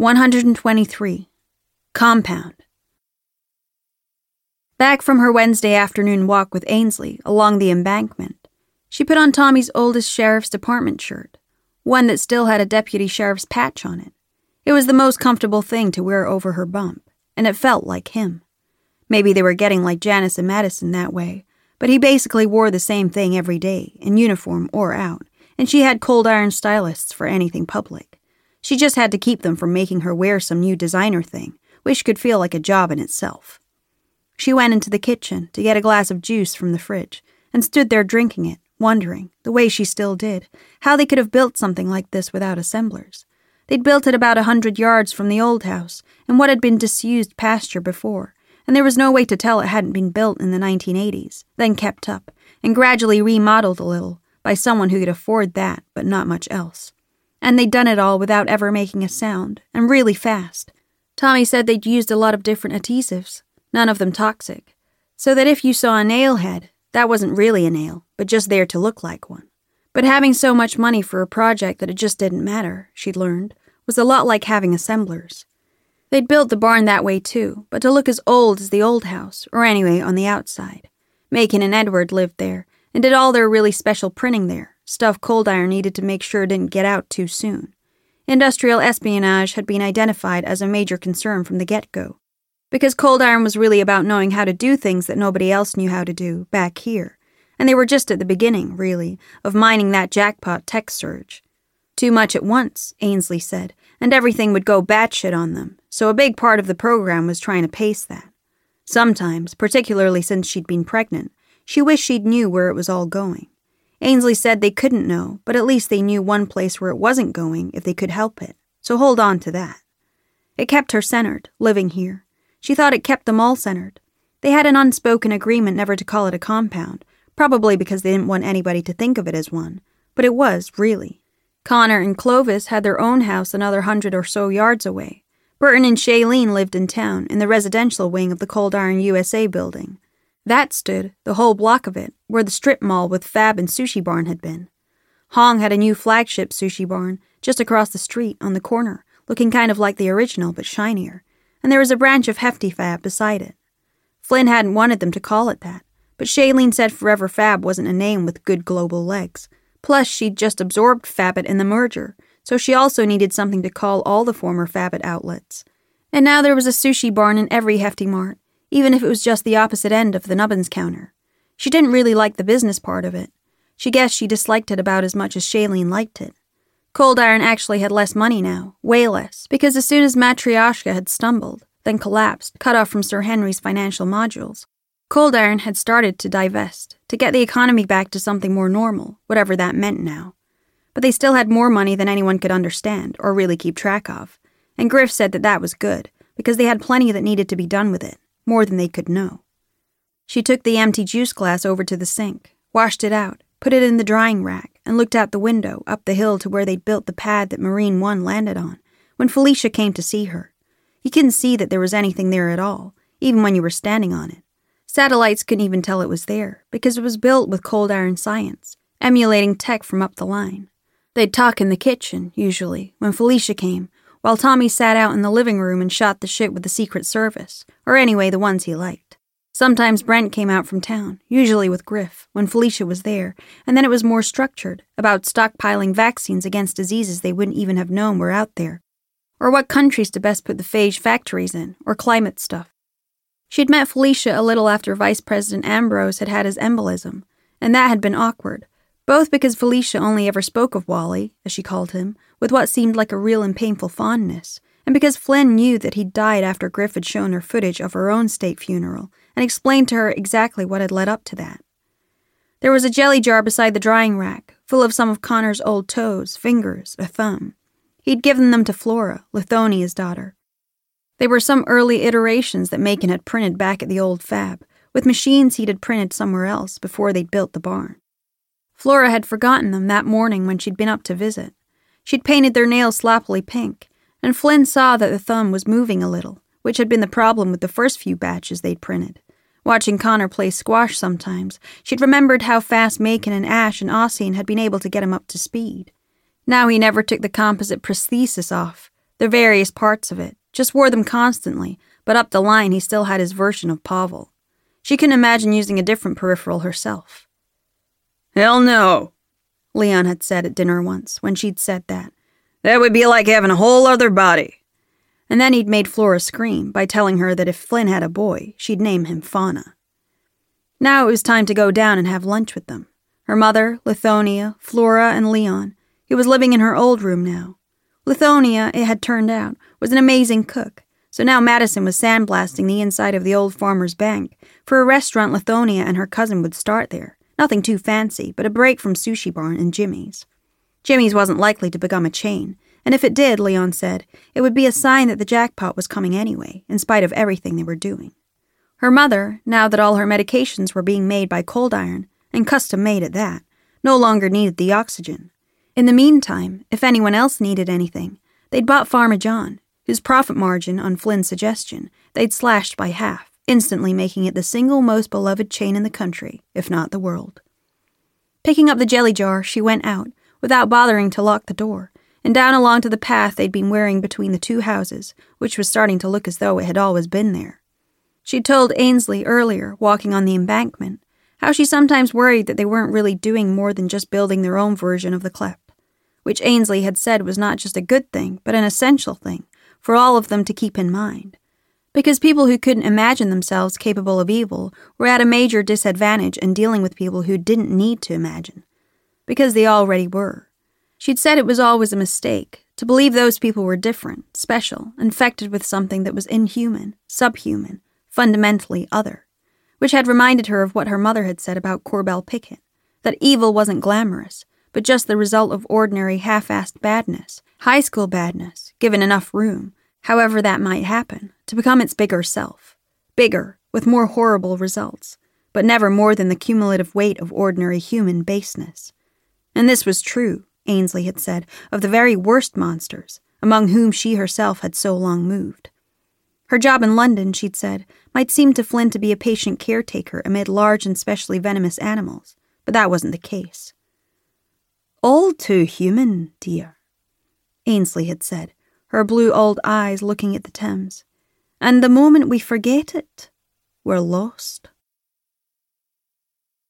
123. Compound. Back from her Wednesday afternoon walk with Ainsley along the embankment, she put on Tommy's oldest sheriff's department shirt, one that still had a deputy sheriff's patch on it. It was the most comfortable thing to wear over her bump, and it felt like him. Maybe they were getting like Janice and Madison that way, but he basically wore the same thing every day, in uniform or out, and she had cold iron stylists for anything public. She just had to keep them from making her wear some new designer thing, which could feel like a job in itself. She went into the kitchen to get a glass of juice from the fridge, and stood there drinking it, wondering, the way she still did, how they could have built something like this without assemblers. They'd built it about 100 yards from the old house, in what had been disused pasture before, and there was no way to tell it hadn't been built in the 1980s, then kept up, and gradually remodeled a little, by someone who could afford that, but not much else. And they'd done it all without ever making a sound, and really fast. Tommy said they'd used a lot of different adhesives, none of them toxic, so that if you saw a nail head, that wasn't really a nail, but just there to look like one. But having so much money for a project that it just didn't matter, she'd learned, was a lot like having assemblers. They'd built the barn that way too, but to look as old as the old house, or anyway on the outside. Macon and Edward lived there, and did all their really special printing there, stuff Cold Iron needed to make sure it didn't get out too soon. Industrial espionage had been identified as a major concern from the get-go, because Cold Iron was really about knowing how to do things that nobody else knew how to do back here, and they were just at the beginning, really, of mining that jackpot tech surge. Too much at once, Ainsley said, and everything would go batshit on them, so a big part of the program was trying to pace that. Sometimes, particularly since she'd been pregnant, she wished she'd knew where it was all going. Ainsley said they couldn't know, but at least they knew one place where it wasn't going if they could help it, so hold on to that. It kept her centered, living here. She thought it kept them all centered. They had an unspoken agreement never to call it a compound, probably because they didn't want anybody to think of it as one, but it was, really. Connor and Clovis had their own house another 100 or so yards away. Burton and Shailene lived in town, in the residential wing of the Cold Iron USA building. That stood, the whole block of it, where the strip mall with Fab and Sushi Barn had been. Hong had a new flagship Sushi Barn, just across the street, on the corner, looking kind of like the original but shinier, and there was a branch of Hefty Fab beside it. Flynn hadn't wanted them to call it that, but Shailene said Forever Fab wasn't a name with good global legs. Plus, she'd just absorbed Fabit in the merger, so she also needed something to call all the former Fabit outlets. And now there was a Sushi Barn in every Hefty Mart, even if it was just the opposite end of the nubbins counter. She didn't really like the business part of it. She guessed she disliked it about as much as Shailene liked it. Cold Iron actually had less money now, way less, because as soon as Matryoshka had stumbled, then collapsed, cut off from Sir Henry's financial modules, Cold Iron had started to divest, to get the economy back to something more normal, whatever that meant now. But they still had more money than anyone could understand, or really keep track of, and Griff said that that was good, because they had plenty that needed to be done with it. More than they could know. She took the empty juice glass over to the sink, washed it out, put it in the drying rack, and looked out the window up the hill to where they'd built the pad that Marine One landed on, when Felicia came to see her. You couldn't see that there was anything there at all, even when you were standing on it. Satellites couldn't even tell it was there, because it was built with Cold Iron science, emulating tech from up the line. They'd talk in the kitchen, usually, when Felicia came, while Tommy sat out in the living room and shot the shit with the Secret Service, or anyway the ones he liked. Sometimes Brent came out from town, usually with Griff, when Felicia was there, and then it was more structured, about stockpiling vaccines against diseases they wouldn't even have known were out there, or what countries to best put the phage factories in, or climate stuff. She'd met Felicia a little after Vice President Ambrose had had his embolism, and that had been awkward, both because Felicia only ever spoke of Wally, as she called him, with what seemed like a real and painful fondness, and because Flynn knew that he'd died after Griff had shown her footage of her own state funeral and explained to her exactly what had led up to that. There was a jelly jar beside the drying rack, full of some of Connor's old toes, fingers, a thumb. He'd given them to Flora, Lithonia's daughter. They were some early iterations that Macon had printed back at the old fab, with machines he'd had printed somewhere else before they'd built the barn. Flora had forgotten them that morning when she'd been up to visit. She'd painted their nails sloppily pink, and Flynn saw that the thumb was moving a little, which had been the problem with the first few batches they'd printed. Watching Connor play squash sometimes, she'd remembered how fast Macon and Ash and Ossian had been able to get him up to speed. Now he never took the composite prosthesis off, The various parts of it, just wore them constantly, but up the line he still had his version of Pavel. She couldn't imagine using a different peripheral herself. "Hell no," Leon had said at dinner once, when she'd said that. "That would be like having a whole other body." And then he'd made Flora scream by telling her that if Flynn had a boy, she'd name him Fauna. Now it was time to go down and have lunch with them. Her mother, Lithonia, Flora, and Leon, who was living in her old room now. Lithonia, it had turned out, was an amazing cook, so now Madison was sandblasting the inside of the old farmer's bank for a restaurant Lithonia and her cousin would start there. Nothing too fancy, but a break from Sushi Barn and Jimmy's. Jimmy's wasn't likely to become a chain, and if it did, Leon said, it would be a sign that the jackpot was coming anyway, in spite of everything they were doing. Her mother, now that all her medications were being made by Cold Iron, and custom-made at that, no longer needed the oxygen. In the meantime, if anyone else needed anything, they'd bought Pharma John, whose profit margin, on Flynn's suggestion, they'd slashed by half, instantly making it the single most beloved chain in the country, if not the world. Picking up the jelly jar, she went out, without bothering to lock the door, and down along to the path they'd been wearing between the two houses, which was starting to look as though it had always been there. She'd told Ainsley earlier, walking on the embankment, how she sometimes worried that they weren't really doing more than just building their own version of the Klepp, which Ainsley had said was not just a good thing, but an essential thing for all of them to keep in mind. Because people who couldn't imagine themselves capable of evil were at a major disadvantage in dealing with people who didn't need to imagine. Because they already were. She'd said it was always a mistake to believe those people were different, special, infected with something that was inhuman, subhuman, fundamentally other, which had reminded her of what her mother had said about Corbell Pickett, that evil wasn't glamorous, but just the result of ordinary half-assed badness, high school badness, given enough room, however that might happen, to become its bigger self. Bigger, with more horrible results, but never more than the cumulative weight of ordinary human baseness. And this was true, Ainsley had said, of the very worst monsters, among whom she herself had so long moved. Her job in London, she'd said, might seem to Flynn to be a patient caretaker amid large and specially venomous animals, but that wasn't the case. "All too human, dear," Ainsley had said, her blue old eyes looking at the Thames. "And the moment we forget it, we're lost."